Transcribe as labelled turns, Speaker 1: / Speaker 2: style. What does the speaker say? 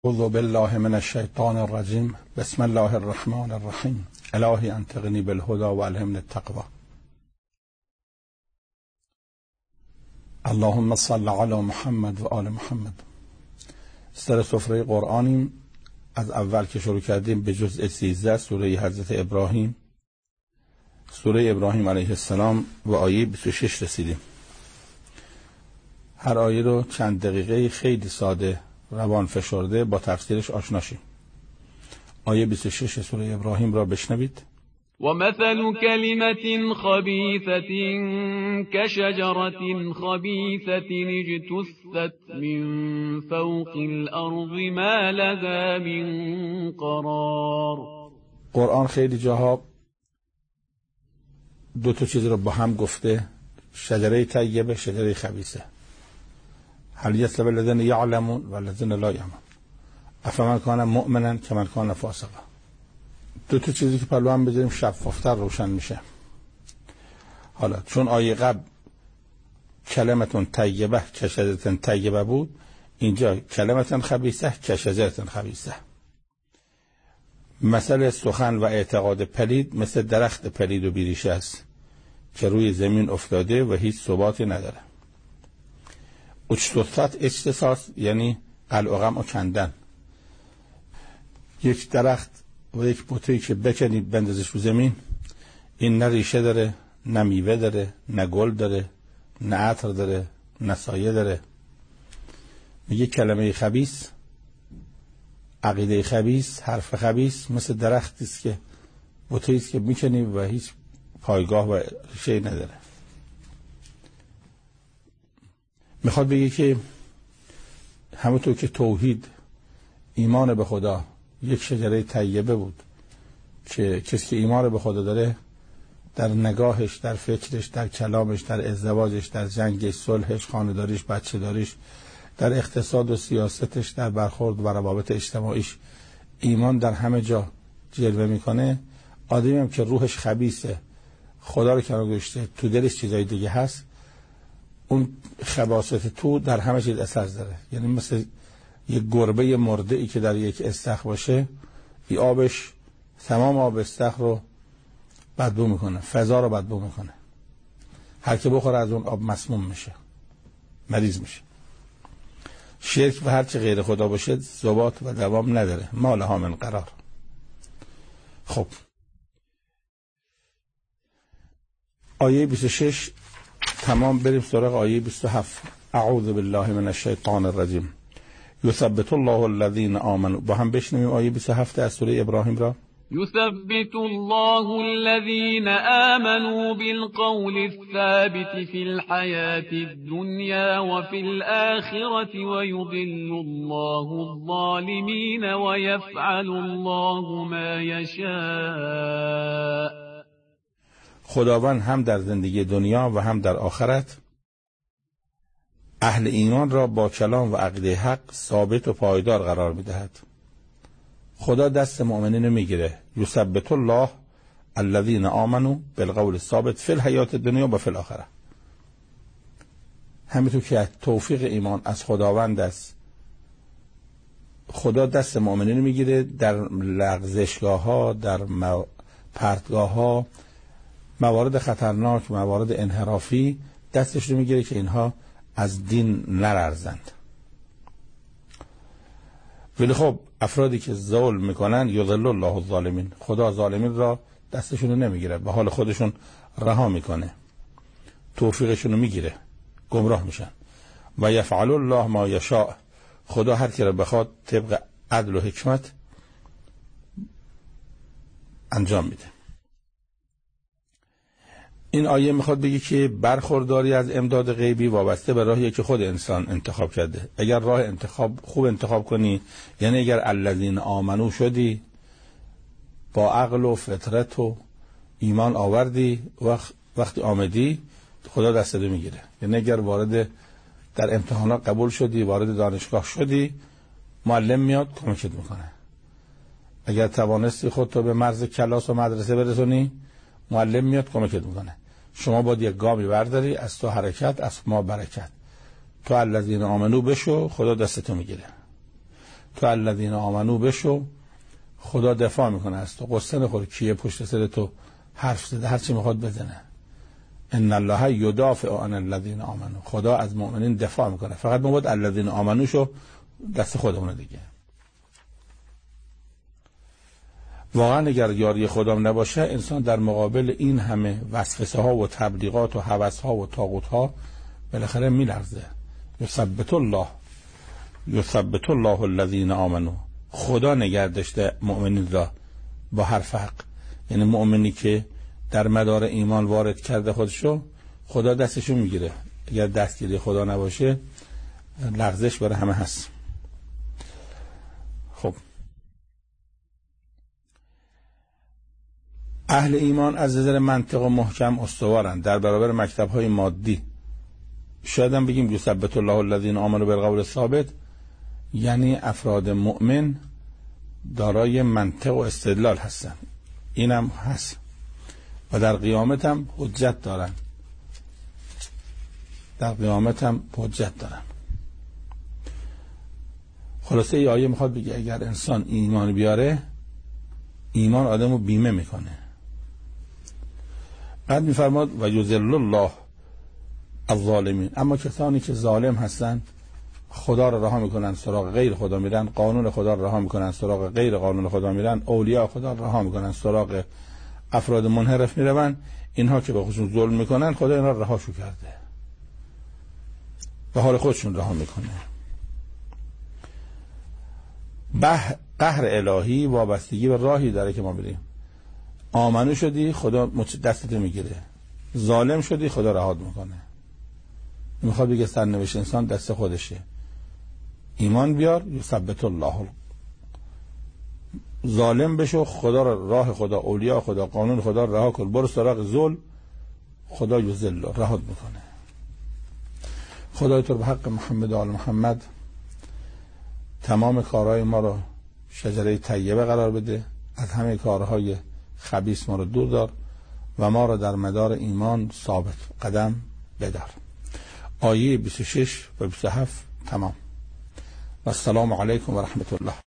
Speaker 1: اعوذ بالله من الشیطان الرجیم. بسم الله الرحمن الرحیم. الهی انطقنی بالهدى و الهمنی التقوی. اللهم صل علی محمد و آل محمد. سر سفره قرآنیم. از اول که شروع کردیم به جزء 13 سوره حضرت ابراهیم، سوره ابراهیم علیه السلام و آیه 26 رسیدیم. هر آیه رو چند دقیقه خیلی ساده روان فشرده با تفسیرش آشنا شیم. آیه 26 سوره ابراهیم را بشنوید.
Speaker 2: ومثل كلمة خبيثة كشجرة خبيثة اجتثت من فوق الأرض ما لها من قرار.
Speaker 1: قرآن خیلی جاها دو تا چیز رو با هم گفته، شجره طیبه، شجره خبیثه. هل یستوی الذین یعلمون و الذین لا یعلمون افمن کان مؤمنا کمن کان فاسقا. دو تا چیزی که پلو هم بذاریم شفافتر روشن میشه. حالا چون آیه قبل کلمتون طیبه کشجرتون طیبه بود، اینجا کلمتون خبیثه کشجرتون خبیثه. مثل سخن و اعتقاد پلید مثل درخت پلید و بیریشه است که روی زمین افتاده و هیچ ثباتی نداره. اجتثت اجتثاث یعنی قلعقم و کندن. یک درخت و یک بوته‌ای که بکنید بندازش رو زمین، این نه ریشه داره، نه میوه داره، نه گل داره، نه عطر داره، نه سایه داره. میگه کلمه خبیث، عقیده خبیث، حرف خبیث مثل درختی است که بوته‌ای است که میکنی و هیچ پایگاه و ریشه نداره. میخواد بگه که همونطور که توحید، ایمان به خدا یک شجره طیبه بود که کسی که ایمان به خدا داره در نگاهش، در فکرش، در کلامش، در ازدواجش، در جنگش، صلحش، خانه‌داریش، بچه‌داریش، در اقتصاد و سیاستش، در برخورد و روابط اجتماعیش ایمان در همه جا جلوه میکنه. آدمی هم که روحش خبیثه، خدا رو کنار گذاشته، تو دلش چیزای دیگه هست، اون خباثت تو در همه چیز اثر داره. یعنی مثل یک گربه مرده ای که در یک استخر باشه، این آبش تمام آب استخر رو بدبو میکنه، فضا رو بدبو میکنه. هر که بخوره از اون آب مسموم میشه، مریض میشه. شرک و هر چه غیر خدا باشه ثبات و دوام نداره، ما لها من قرار. خب آیه 26 تمام، بریم سراغ آیه 27. اعوذ بالله من الشیطان الرجیم. یثبت الله الذین آمنوا. با هم بشنویم آیه 27 از سوره ابراهیم را.
Speaker 2: يثبت الله الذين آمنوا بالقول الثابت في الحياة الدنيا وفي الآخرة ويضل الله الظالمين ويفعل الله ما يشاء.
Speaker 1: خداوند هم در زندگی دنیا و هم در آخرت اهل ایمان را با کلام و عقیده حق ثابت و پایدار قرار می‌دهد. خدا دست مؤمنین میگیره. یثبت الله الذین آمنوا بالقول الثابت فی الحیات الدنیا و فی الاخره. همینطور که توفیق ایمان از خداوند است، خدا دست مؤمنین میگیره در لغزشگاه‌ها، در پرتگاه‌ها، موارد خطرناک، موارد انحرافی، دستش رو میگیره که اینها از دین نلرزند. ولی خب افرادی که ظلم میکنن یضل الله الظالمین، خدا ظالمین را دستشون رو نمیگیره، به حال خودشون رها میکنه، توفیقشون رو میگیره، گمراه میشن. و یفعل الله ما یشاء، خدا هر کی را بخواد طبق عدل و حکمت انجام میده. این آیه میخواد بگه که برخورداری از امداد غیبی وابسته به راهی که خود انسان انتخاب کرده. اگر راه خوب انتخاب کنی، یعنی اگر الذین آمنو شدی، با عقل و فطرت و ایمان آوردی، وقتی آمدی خدا دستت میگیره. یعنی اگر وارد در امتحانات قبول شدی، وارد دانشگاه شدی، معلم میاد کمکت میکنه. اگر توانستی خودتو به مرز کلاس و مدرسه برسونی، معلم میاد کمکت میکنه. شما باید یک گامی برداری، از تو حرکت، از ما برکت. تو الذین آمنو بشو، خدا دستتو میگیره. تو الذین آمنو بشو، خدا دفاع میکنه از تو. قصه نخور کیه پشت سر تو حرف زده، هر چی میخواد بزنه. ان الله یدافع عن الذین آمنو، خدا از مؤمنین دفاع میکنه. فقط ما باید الذین آمنو شو دست خودمونه دیگه. واقعا اگر یاری خدا نباشه، انسان در مقابل این همه وسوسه ها و تبلیغات و هوس ها و طاغوت ها بالاخره میلرزه. یثبت الله الذین آمنو، خدا نگه داشته مؤمنین را با حرف حق. یعنی مؤمنی که در مدار ایمان وارد کرده خودشو، خدا دستشو میگیره. اگر دستگیری خدا نباشه لغزش برای همه هست. خب اهل ایمان از نظر منطق و محکم استوارن در برابر مکتب‌های مادی. شاید هم بگیم یثبت الله الذین آمنوا بالقول الثابت، یعنی افراد مؤمن دارای منطق و استدلال هستن. اینم هست و در قیامت هم حجت دارن. خلاصه ای آیه میخواد بگه اگر انسان ایمان بیاره، ایمان آدمو بیمه میکنه. بعد میفرماد و یذل الله الظالمین، اما کسانی که ظالم هستن خدا رو رها میکنن، سراغ غیر خدا میرن، قانون خدا رو رها میکنن، سراغ غیر قانون خدا میرن، اولیاء خدا رو رها میکنن، سراغ افراد منحرف میرن. اینها که به خودشون ظلم میکنن، خدا اینا رو رهاشون کرده، به حال خودشون رها میکنه. قهر الهی وابستگی به راهی داره که ما بریم. آمنو شدی خدا دستت میگیره، ظالم شدی خدا رهات میکنه. میخواد بگه سرنوشت انسان دست خودشه. ایمان بیار یثبت الله، ظالم بشو خدا راه خدا، اولیاء خدا، قانون خدا رها کن، برو سراغ ظلم، خدا یذل رهات میکنه. خدای تو به حق محمد و آل محمد تمام کارهای ما رو شجره طیبه قرار بده، از همه کارهای خبیث ما رو دور دار و ما رو در مدار ایمان ثابت قدم بدار. آیه 26 و 27 تمام. و السلام علیکم و رحمت الله.